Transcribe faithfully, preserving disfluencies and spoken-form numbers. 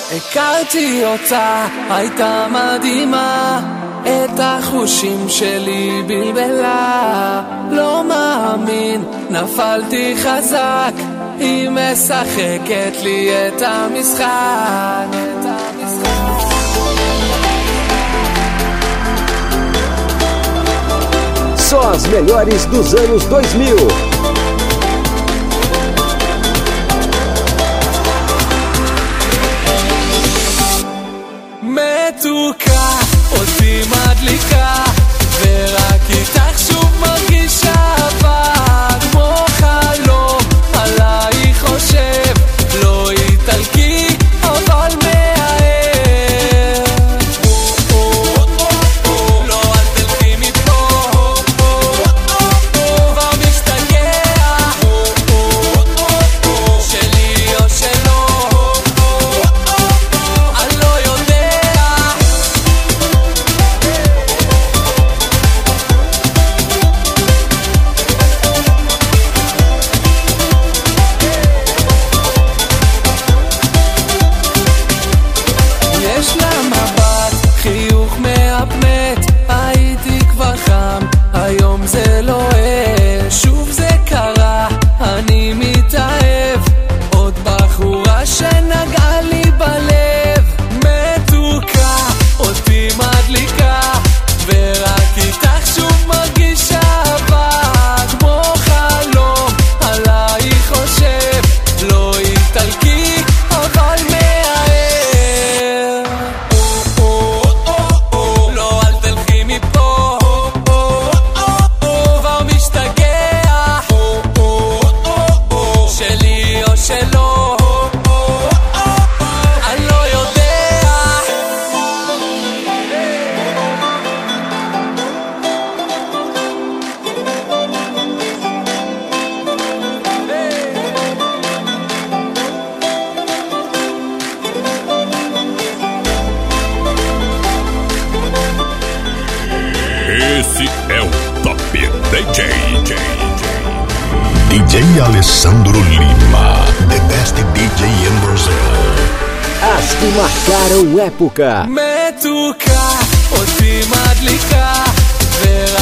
הכרתי אותה, הייתה מדהימה, את החושים שלי בלבלה. לא מאמין, נפלתי חזק, היא משחקת לי את המשחק. Só as melhores dos anos dois mil. מתוקה, אותי מדליקה, ורק איתך שוב מרגישה אהבה. כמו חלום, עלייך חושב, לא איטלקי, אבל מהר. לא אל תלכי מפה, כבר משתגע, שלי או שלא, אני לא יודע. יש לה מבט, חיוך מהפנט, הייתי כבר חם, היום זה לא אש. שוב זה קרה, אני מתאהב, עוד בחורה שנגעה לי בלב. מתוקה, אותי מדליקה, ורק איתך שוב מרגישה אהבה. כמו חלום, עלייך חושב, לא איטלקי, אבל מהר. לא אל תלכי מפה, כבר משתגע, שלי או שלא, אני לא יודע. Esse é o Top D J. D J Alessandro Lima, the best D J in Brazil. As que marcaram época. מתוקה, אותי מדליקה, ורק